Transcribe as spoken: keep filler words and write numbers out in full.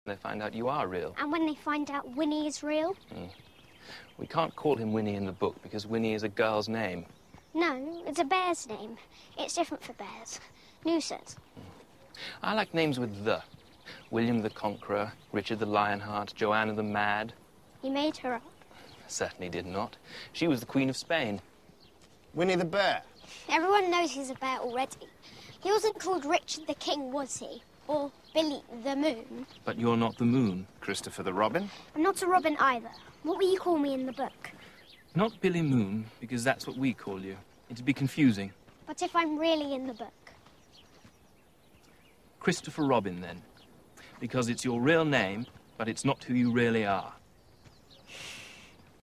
They find out you are real. And when they find out Winnie is real? Mm. We can't call him Winnie in the book because Winnie is a girl's name. No, it's a bear's name. It's different for bears. Nuisance. Mm. I like names with the. William the Conqueror, Richard the Lionheart, Joanna the Mad. You made her up? Certainly did not. She was the Queen of Spain. Winnie the Bear. Everyone knows he's a bear already. He wasn't called Richard the King, was he? Or Billy the Moon. But you're not the moon. Christopher the Robin. I'm not a robin either. What will you call me in the book? Not Billy Moon, because that's what we call you. It'd be confusing. But if I'm really in the book? Christopher Robin, then. Because it's your real name, but it's not who you really are.